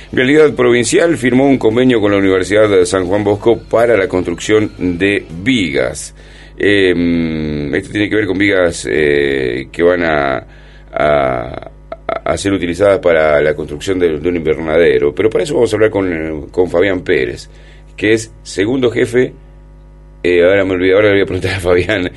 Vialidad Provincial firmó un convenio con la Universidad de San Juan Bosco para la construcción de vigas. Esto tiene que ver con vigas que van a ser utilizadas para la construcción de un invernadero. Pero para eso vamos a hablar con Fabián Pérez, que es segundo jefe. Ahora le voy a preguntar a Fabián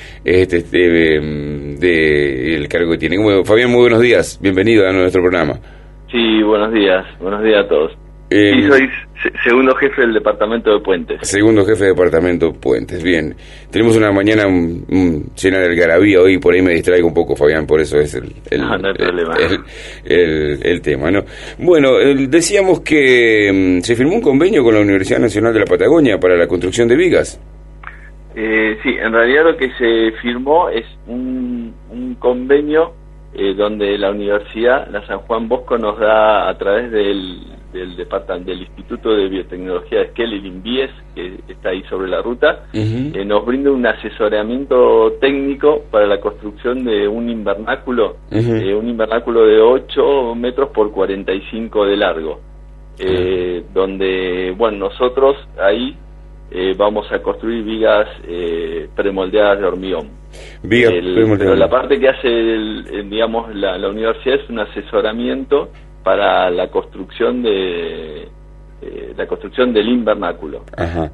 del cargo que tiene. Fabián, muy buenos días, bienvenido a nuestro programa. Sí, buenos días a todos. Sí, soy segundo jefe del departamento de Puentes. Segundo jefe de departamento Puentes, bien. Tenemos una mañana llena de algarabía hoy, por ahí me distraigo un poco, Fabián, por eso es no hay problema. el tema, ¿no? Bueno, decíamos que se firmó un convenio con la Universidad Nacional de la Patagonia para la construcción de vigas. Sí, en realidad lo que se firmó es un convenio donde la universidad, la San Juan Bosco, nos da a través del Instituto de Biotecnología de Esquel, el INBIES, que está ahí sobre la ruta, nos brinda un asesoramiento técnico para la construcción de un invernáculo, un invernáculo de 8 metros por 45 de largo, donde, bueno, nosotros ahí vamos a construir vigas premoldeadas de hormigón. Pero la parte que hace digamos la universidad es un asesoramiento para la construcción del invernáculo. Ajá.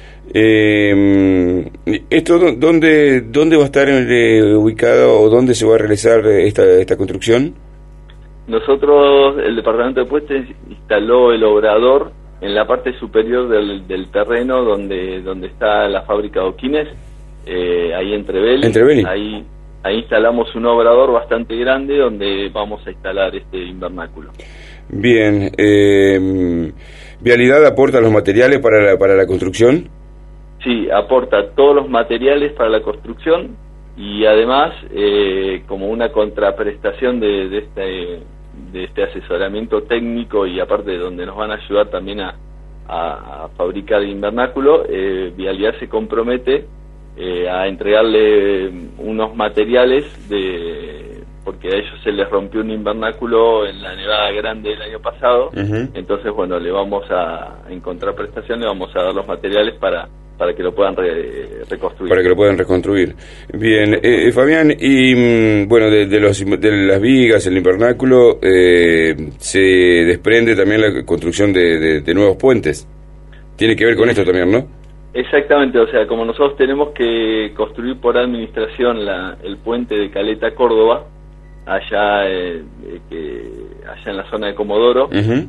¿Esto dónde va a estar ubicado o dónde se va a realizar esta construcción? Nosotros, el departamento de Puentes, instaló el obrador en la parte superior del terreno donde está la fábrica de Oquines, ahí en Trevelin. Ahí instalamos un obrador bastante grande donde vamos a instalar este invernáculo. Bien. ¿Vialidad aporta los materiales para la construcción? Sí, aporta todos los materiales para la construcción y además, como una contraprestación de este asesoramiento técnico, y aparte donde nos van a ayudar también a fabricar el invernáculo, Vialidad se compromete a entregarle unos materiales porque a ellos se les rompió un invernáculo en la nevada grande del año pasado. Entonces, bueno, le vamos en contraprestación le vamos a dar los materiales para que lo puedan reconstruir. Para que lo puedan reconstruir. Bien, Fabián, y bueno, de las vigas, el invernáculo, se desprende también la construcción de nuevos puentes. Tiene que ver con esto también, ¿no? Exactamente, o sea, como nosotros tenemos que construir por administración el puente de Caleta Córdoba, allá en la zona de Comodoro,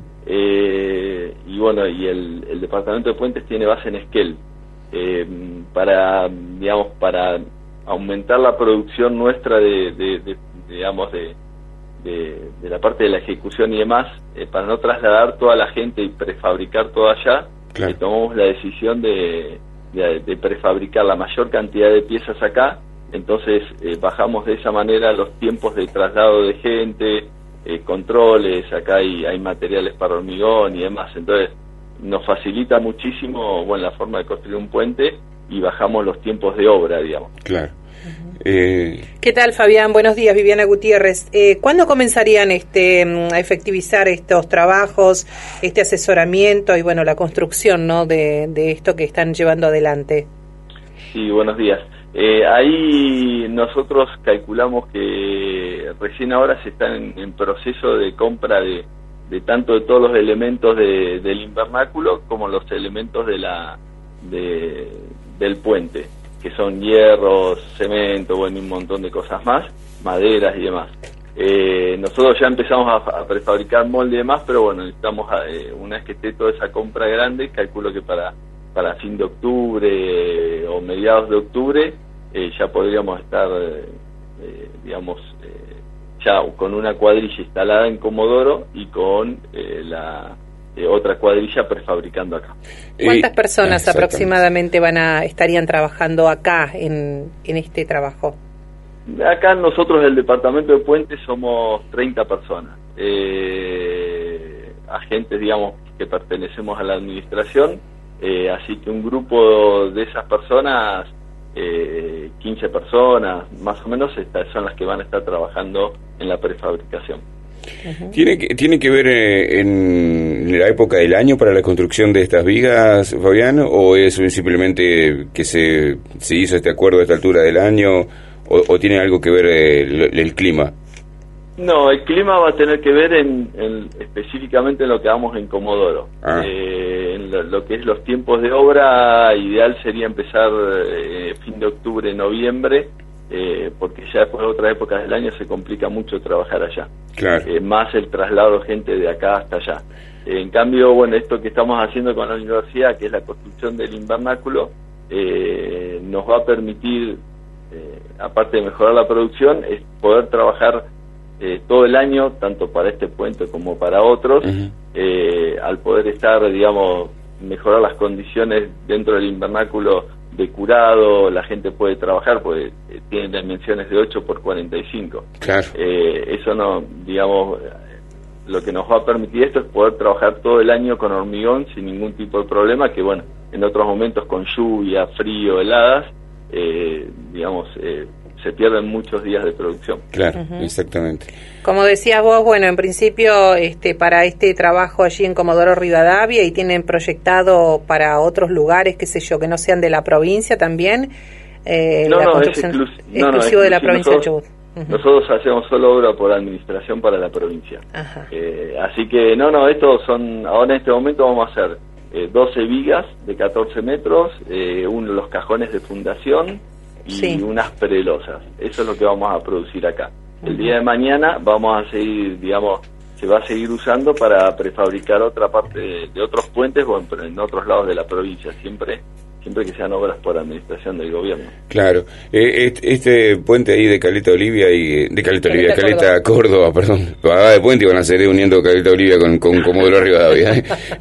y bueno, y el departamento de Puentes tiene base en Esquel. Para aumentar la producción nuestra de la parte de la ejecución y demás, para no trasladar toda la gente y prefabricar todo allá, claro, tomamos la decisión de prefabricar la mayor cantidad de piezas acá. Entonces bajamos de esa manera los tiempos de traslado de gente, controles, acá hay materiales para hormigón y demás, entonces nos facilita muchísimo, bueno, la forma de construir un puente y bajamos los tiempos de obra, digamos. Claro. ¿Qué tal, Fabián? Buenos días, Viviana Gutiérrez. ¿Cuándo comenzarían a efectivizar estos trabajos, este asesoramiento y, bueno, la construcción, ¿no?, de esto que están llevando adelante? Sí, buenos días. Ahí nosotros calculamos que recién ahora se está en proceso de compra de tanto de todos los elementos del invernáculo como los elementos del puente, que son hierros, cemento, bueno, un montón de cosas más, maderas y demás. Nosotros ya empezamos a prefabricar molde y demás, pero bueno, necesitamos, una vez que esté toda esa compra grande, calculo que para fin de octubre o mediados de octubre ya podríamos estar, ya con una cuadrilla instalada en Comodoro y con la otra cuadrilla prefabricando acá. ¿Cuántas personas aproximadamente estarían trabajando acá en este trabajo? Acá nosotros del departamento de Puentes somos 30 personas, agentes, digamos, que pertenecemos a la administración, así que un grupo de esas personas, 15 personas más o menos, son las que van a estar trabajando en la prefabricación. ¿Tiene que ver en la época del año para la construcción de estas vigas, Fabián, o es simplemente que se hizo este acuerdo a esta altura del año, o tiene algo que ver el clima? No, el clima va a tener que ver específicamente en lo que hagamos en Comodoro. En lo que es los tiempos de obra, ideal sería empezar fin de octubre, noviembre, porque ya después de otras épocas del año se complica mucho trabajar allá. Claro. Más el traslado de gente de acá hasta allá. En cambio, bueno, esto que estamos haciendo con la universidad, que es la construcción del invernáculo, nos va a permitir, aparte de mejorar la producción, es poder trabajar todo el año, tanto para este puente como para otros, al poder estar, digamos, mejorar las condiciones dentro del invernáculo de curado, la gente puede trabajar, porque tiene dimensiones de 8 por 45. Claro. Eso no, digamos, lo que nos va a permitir esto es poder trabajar todo el año con hormigón sin ningún tipo de problema, que bueno, en otros momentos con lluvia, frío, heladas, digamos, se pierden muchos días de producción. Claro, exactamente. Como decías vos, bueno, en principio para este trabajo allí en Comodoro Rivadavia, y tienen proyectado para otros lugares, qué sé yo, que no sean de la provincia también, la construcción exclusivo de la provincia de Chubut. Nosotros hacemos solo obra por administración para la provincia. Así que estos son, ahora en este momento vamos a hacer 12 vigas de 14 metros, los cajones de fundación y unas prelosas. Eso es lo que vamos a producir acá. El día de mañana vamos a seguir, digamos, se va a seguir usando para prefabricar otra parte de otros puentes, o en otros lados de la provincia, siempre que sean obras por administración del gobierno. Claro. Este puente ahí de Caleta Olivia Caleta Córdoba, perdón. De puente van a seguir uniendo Caleta Olivia con Comodoro Rivadavia.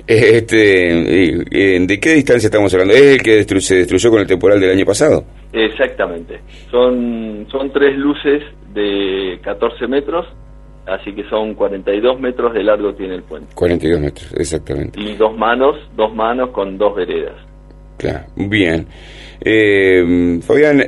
¿De qué distancia estamos hablando? ¿Es el que se destruyó con el temporal del año pasado? Exactamente. Son 3 luces de 14 metros, así que son 42 metros de largo tiene el puente. 42 metros, exactamente. Y dos manos con 2 veredas. Claro, bien. Fabián,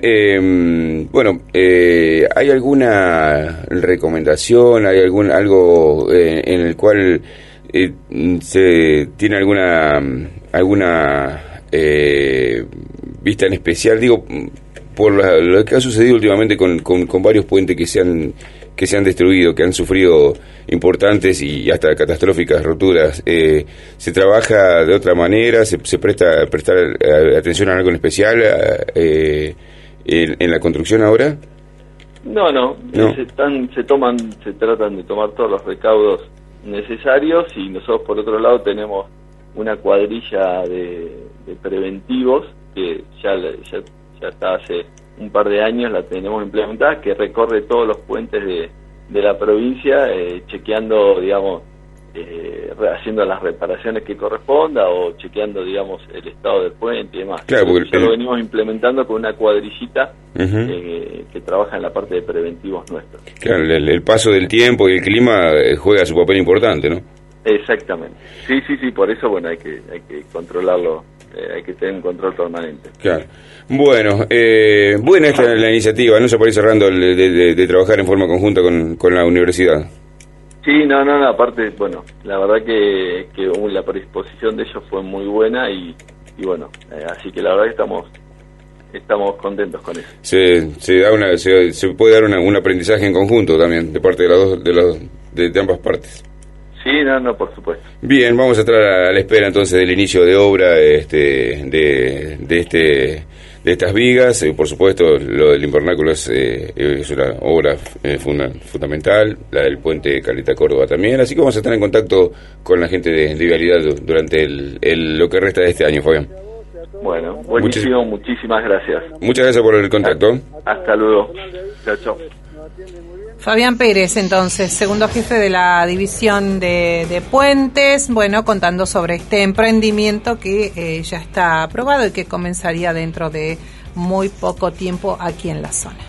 ¿hay alguna recomendación, hay algo en el cual se tiene alguna vista en especial? Digo, por lo que ha sucedido últimamente con varios puentes que se han destruido, que han sufrido importantes y hasta catastróficas roturas. ¿Se trabaja de otra manera? ¿Se prestar atención a algo en especial en la construcción ahora? No. Se tratan de tomar todos los recaudos necesarios, y nosotros por otro lado tenemos una cuadrilla de preventivos que ya está hace un par de años, la tenemos implementada, que recorre todos los puentes de la provincia, chequeando, digamos, haciendo las reparaciones que corresponda, o chequeando, digamos, el estado del puente y demás. Claro, ya lo venimos implementando con una cuadrillita que trabaja en la parte de preventivos nuestros. Claro, el paso del tiempo y el clima juega su papel importante, ¿no? Exactamente. Sí, por eso, bueno, hay que controlarlo, hay que tener un control permanente. Claro. Bueno, buena esta la iniciativa, ¿no? Se puede ir cerrando de trabajar en forma conjunta con la universidad. Sí, aparte, bueno, la verdad que la predisposición de ellos fue muy buena, y bueno, así que la verdad que estamos contentos con eso. Se puede dar un aprendizaje en conjunto también de parte de ambas partes. Sí, por supuesto. Bien, vamos a estar a la espera entonces del inicio de obra de estas vigas. Por supuesto, lo del invernáculo es una obra fundamental, la del puente Caleta Córdoba también, así que vamos a estar en contacto con la gente de Vialidad durante lo que resta de este año, Fabián. Bueno, buenísimo, muchísimas gracias. Muchas gracias por el contacto. Hasta luego. Chao. Fabián Pérez, entonces, segundo jefe de la división de puentes, bueno, contando sobre este emprendimiento que ya está aprobado y que comenzaría dentro de muy poco tiempo aquí en la zona.